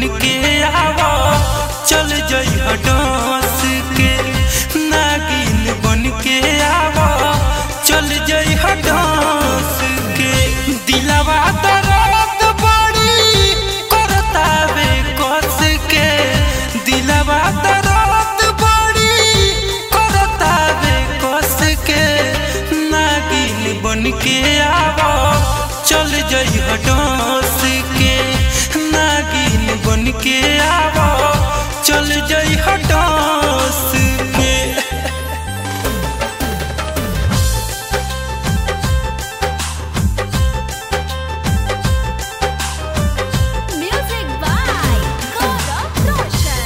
के आवो चल जई हडोस के नागिन बन के आवो चल जई हडोस के दिलवा दर्द बड़ी करतावे कस के दिलवा दर्द बड़ी करतावे कस के नागिन बन के आवो चल जई हडोस के नागिन बन के आवो चल जई हडोस के Music by Gaurav Roshan.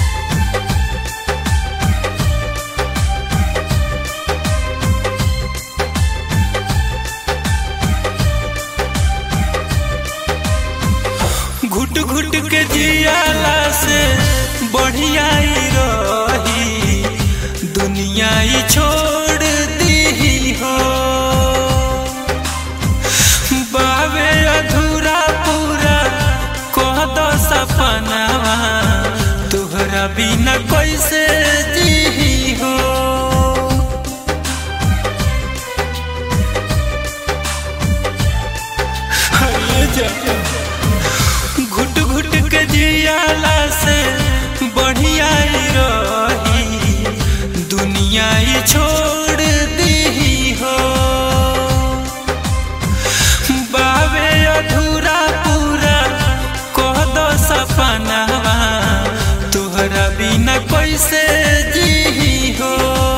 घुट घुट के जियाला से बढ़िया ही रही दुनिया ही छोड़ दी हो बावे अधूरा पूरा कह दो सपनावा तोहरा बिना कैसे जी हो घुट घुट के जियाला से बढ़िया ही रही दुनिया ही छोड़ दी हो बावे अधूरा पूरा कह दो सपनावा तोहरा बिना कैसे जी हो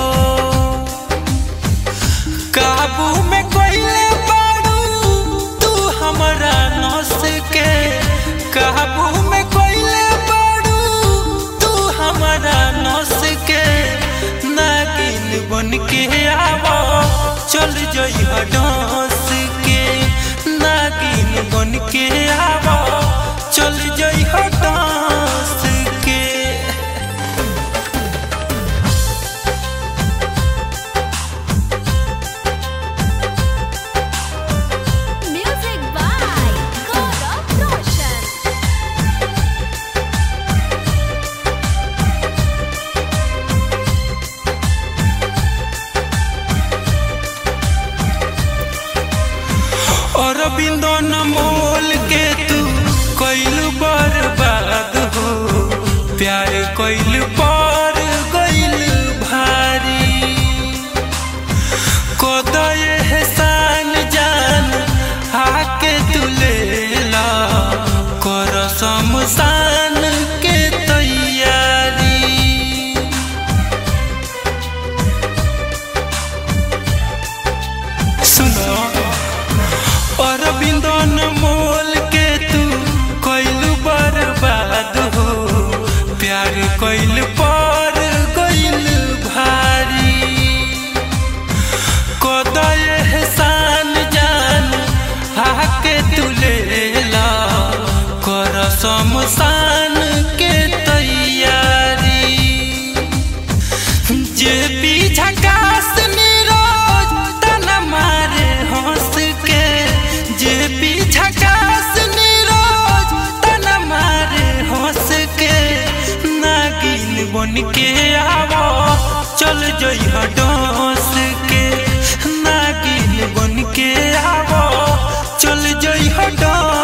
काबू में कोइले बाड़ू तू हमरा नस के काबू में कोइले बाड़ू तू हमरा नस के नागिन बन के आवो चल जई हडोस के नागिन बन के आवो चल जई हडोस के Music by Gaurav Roshan. और बिंदो न मोल के तू कोइल बर्बाद हो प्यार कोइल पर गइल भारी कोदय एहसान जान आके तू लेला कर शमशान के तैयारी सुनो और बिंदन मोल के तू कोइल बर्बाद हो प्यार कोइल पर गइल भारी कोदय एहसान जान आके तू लेला कर शमशान के तैयारी जे पीछा कास निरोज तना मारे हंस के जे पीछा कास निरोज तना मारे हंस के नागिन बन के आवो चल जई हडोस के नागिन बन के आवो चल जई हडोस